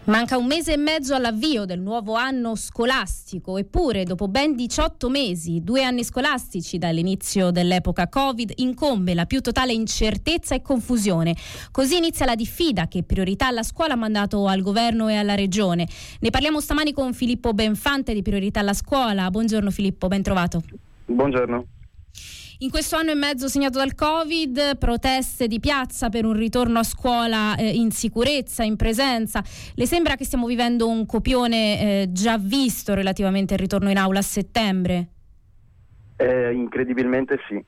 Manca un mese e mezzo all'avvio del nuovo anno scolastico, eppure dopo ben 18 mesi, 2 anni scolastici dall'inizio dell'epoca Covid, incombe la più totale incertezza e confusione. Così inizia la diffida che priorità alla scuola ha mandato al governo e alla regione. Ne parliamo stamani con Filippo Benfante di Priorità alla Scuola. Buongiorno Filippo, ben trovato. Buongiorno. In questo anno e mezzo segnato dal Covid, proteste di piazza per un ritorno a scuola in sicurezza, in presenza. Le sembra che stiamo vivendo un copione già visto relativamente al ritorno in aula a settembre? Incredibilmente sì.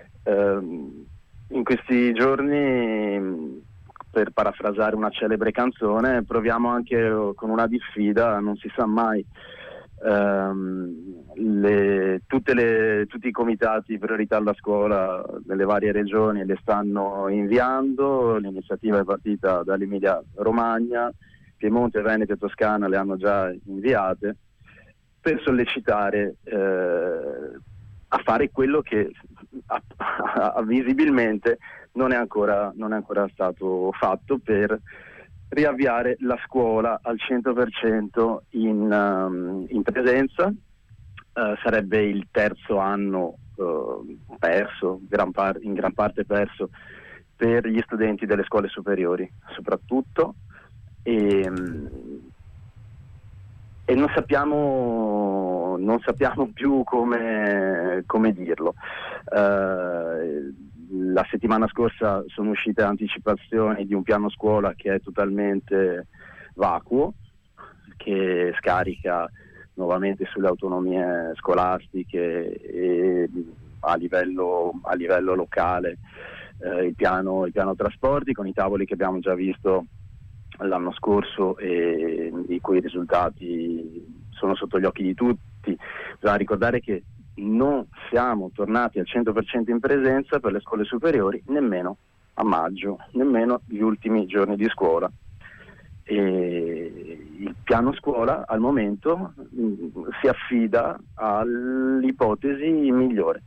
In questi giorni, per parafrasare una celebre canzone, proviamo anche con una diffida, non si sa mai. Tutti i comitati priorità alla scuola nelle varie regioni le stanno inviando. L'iniziativa è partita dall'Emilia Romagna, Piemonte, Veneto e Toscana le hanno già inviate per sollecitare a fare quello che visibilmente non è ancora stato fatto per riavviare la scuola al 100% in presenza. Sarebbe il terzo anno perso, in gran parte perso per gli studenti delle scuole superiori soprattutto, e non sappiamo più come dirlo. La settimana scorsa sono uscite anticipazioni di un piano scuola che è totalmente vacuo, che scarica nuovamente sulle autonomie scolastiche e a livello locale il piano trasporti, con i tavoli che abbiamo già visto l'anno scorso e i cui risultati sono sotto gli occhi di tutti. Bisogna ricordare che non siamo tornati al 100% in presenza per le scuole superiori nemmeno a maggio, nemmeno gli ultimi giorni di scuola. E il piano scuola al momento si affida all'ipotesi migliore,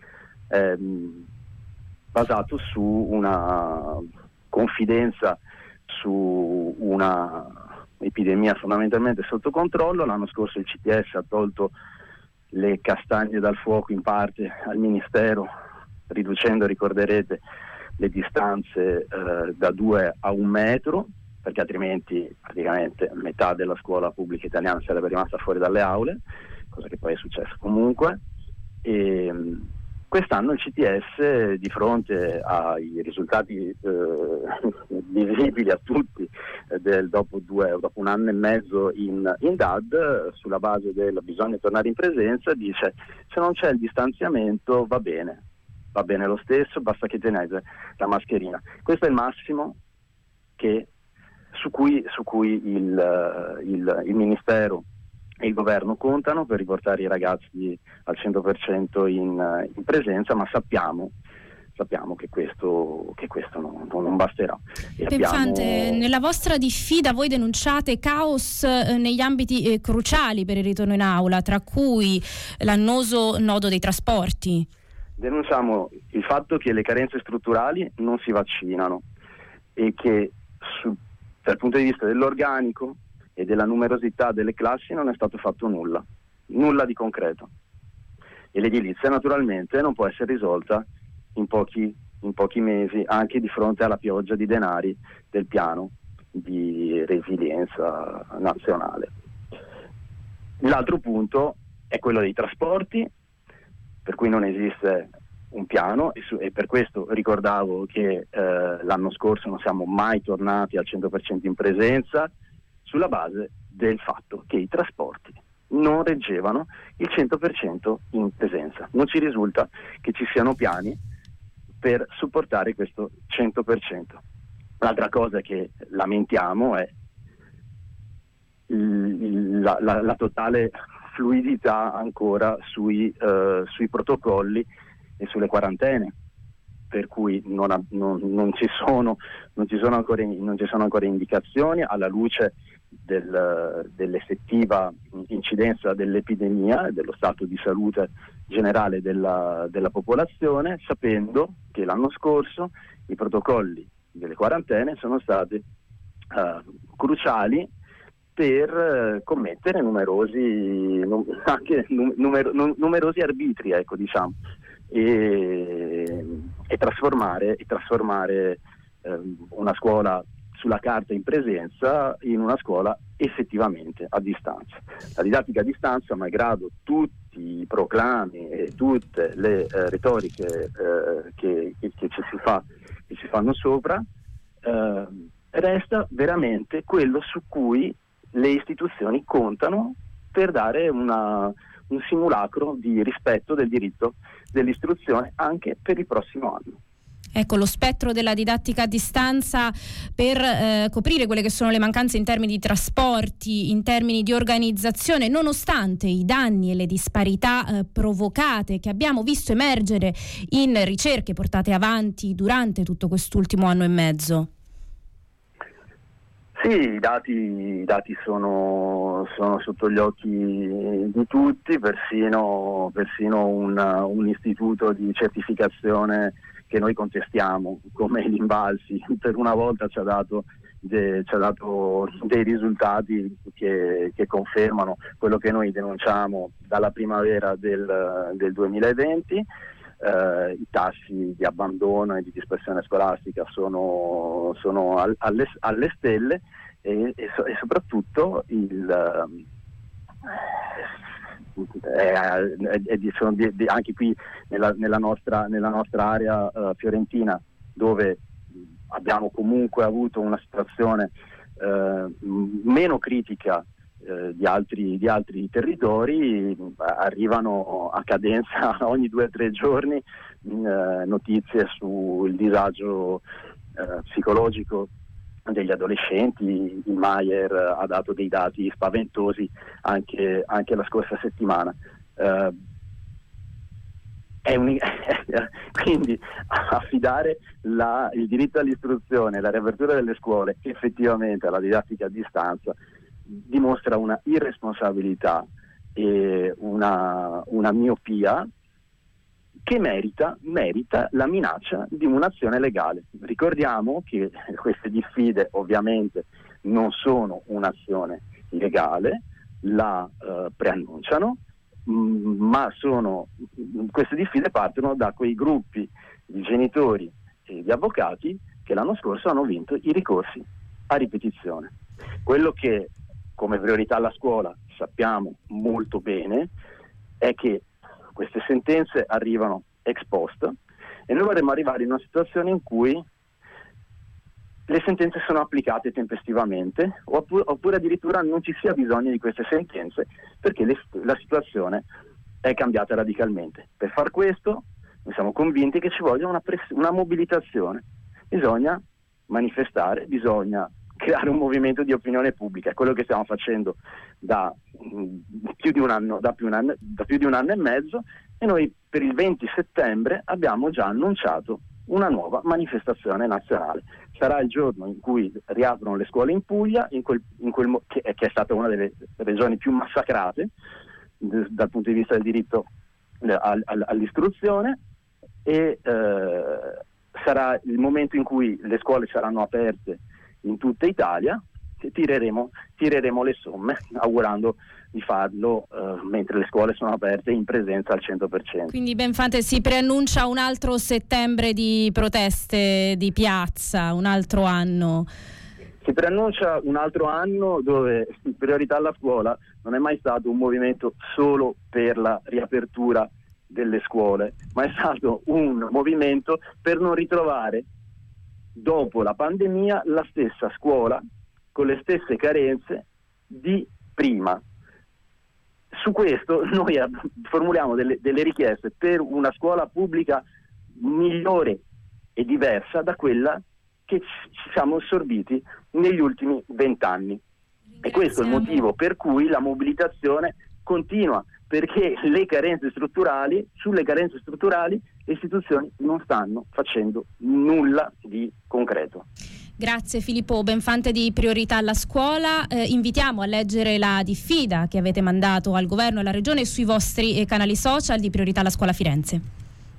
basato su una confidenza su una epidemia fondamentalmente sotto controllo. L'anno scorso il CTS ha tolto le castagne dal fuoco in parte al Ministero, riducendo, ricorderete, le distanze da 2 a 1 metro, perché altrimenti praticamente metà della scuola pubblica italiana sarebbe rimasta fuori dalle aule, cosa che poi è successa comunque. E quest'anno il CTS, di fronte ai risultati visibili a tutti dopo 1 anno e mezzo in DAD, sulla base del bisogna tornare in presenza, dice: se non c'è il distanziamento va bene lo stesso, basta che tenete la mascherina. Questo è il massimo su cui il Ministero e il governo contano per riportare i ragazzi al 100% in presenza, ma sappiamo che questo non basterà. Benfante, nella vostra diffida voi denunciate caos negli ambiti cruciali per il ritorno in aula, tra cui l'annoso nodo dei trasporti. Denunciamo il fatto che le carenze strutturali non si vaccinano e che dal punto di vista dell'organico e della numerosità delle classi non è stato fatto nulla di concreto, e l'edilizia naturalmente non può essere risolta in pochi mesi, anche di fronte alla pioggia di denari del piano di resilienza nazionale. L'altro punto è quello dei trasporti, per cui non esiste un piano, e per questo ricordavo che l'anno scorso non siamo mai tornati al 100% in presenza, sulla base del fatto che i trasporti non reggevano il 100% in presenza. Non ci risulta che ci siano piani per supportare questo 100%. L'altra cosa che lamentiamo è la totale fluidità ancora sui protocolli e sulle quarantene, per cui non ci sono ancora indicazioni alla luce dell'effettiva incidenza dell'epidemia e dello stato di salute generale della popolazione, sapendo che l'anno scorso i protocolli delle quarantene sono stati cruciali per commettere numerosi arbitri, ecco, diciamo, e trasformare una scuola sulla carta in presenza in una scuola effettivamente a distanza. La didattica a distanza, malgrado tutti i proclami e tutte le retoriche che ci fanno sopra, resta veramente quello su cui le istituzioni contano per dare un simulacro di rispetto del diritto dell'istruzione anche per il prossimo anno. Ecco, lo spettro della didattica a distanza per coprire quelle che sono le mancanze in termini di trasporti, in termini di organizzazione, nonostante i danni e le disparità provocate che abbiamo visto emergere in ricerche portate avanti durante tutto quest'ultimo anno e mezzo. Sì, i dati sono sotto gli occhi di tutti, persino un istituto di certificazione che noi contestiamo, come l'Invalsi, per una volta ci ha dato dei risultati che confermano quello che noi denunciamo dalla primavera del 2020. I tassi di abbandono e di dispersione scolastica sono alle stelle e soprattutto anche qui nella nostra area fiorentina, dove abbiamo comunque avuto una situazione meno critica di altri territori, arrivano a cadenza ogni 2 o 3 giorni notizie sul disagio psicologico degli adolescenti. Il Maier ha dato dei dati spaventosi anche la scorsa settimana. Quindi affidare il diritto all'istruzione, la riapertura delle scuole effettivamente alla didattica a distanza dimostra una irresponsabilità e una miopia che merita la minaccia di un'azione legale. Ricordiamo che queste diffide ovviamente non sono un'azione legale, la preannunciano, ma queste diffide partono da quei gruppi di genitori e di avvocati che l'anno scorso hanno vinto i ricorsi a ripetizione. Quello che come priorità alla scuola sappiamo molto bene è che queste sentenze arrivano ex post e noi vorremmo arrivare in una situazione in cui le sentenze sono applicate tempestivamente oppure addirittura non ci sia bisogno di queste sentenze perché la situazione è cambiata radicalmente. Per far questo noi siamo convinti che ci voglia una mobilitazione, bisogna manifestare, bisogna creare un movimento di opinione pubblica. È quello che stiamo facendo da più di un anno e mezzo, e noi per il 20 settembre abbiamo già annunciato una nuova manifestazione nazionale. Sarà il giorno in cui riaprono le scuole in Puglia, che è stata una delle regioni più massacrate dal punto di vista del diritto all'istruzione, e sarà il momento in cui le scuole saranno aperte in tutta Italia e tireremo le somme, augurando di farlo mentre le scuole sono aperte in presenza al 100%. Quindi Benfante, si preannuncia un altro settembre di proteste di piazza, un altro anno. Si preannuncia un altro anno dove priorità alla scuola non è mai stato un movimento solo per la riapertura delle scuole, ma è stato un movimento per non ritrovare dopo la pandemia la stessa scuola con le stesse carenze di prima. Su questo noi formuliamo delle richieste per una scuola pubblica migliore e diversa da quella che ci siamo assorbiti negli ultimi 20 anni. E questo è il motivo per cui la mobilitazione continua, perché sulle carenze strutturali le istituzioni non stanno facendo nulla di concreto. Grazie Filippo Benfante di Priorità alla Scuola. Invitiamo a leggere la diffida che avete mandato al governo e alla regione sui vostri canali social di Priorità alla Scuola Firenze.